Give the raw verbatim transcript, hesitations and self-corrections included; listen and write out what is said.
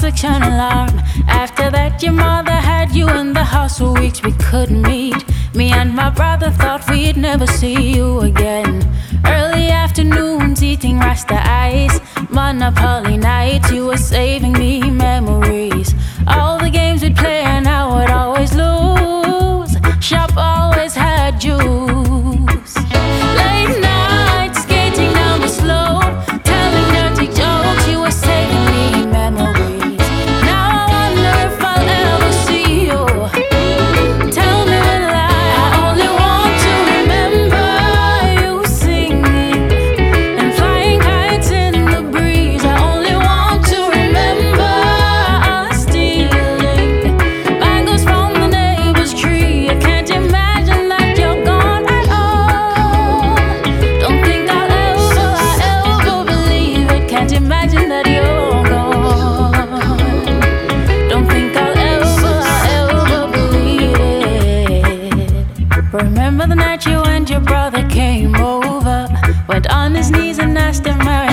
suction alarm. After that, your mother had you in the house for weeks. We couldn't meet. Me and my brother thought we'd never see you again. Early afternoons, eating Rasta ice. Monopoly nights, you were saving me memories. All the games we'd play and I would always lose. Shop always had juice. Late nights, skating down the slope, telling dirty jokes, you were saving me memories. Now I wonder if I'll ever see you. Tell me when I, I only want to remember you singing and flying kites in the breeze. I only want to remember us stealing mangoes from the neighbor's tree. I can't imagine that you're gone at all. Don't think I'll ever, I'll ever believe it. Can't imagine that you're gone. Don't think I'll ever, I'll ever believe it. Remember the night you and your brother came over, went on his knees and asked him marry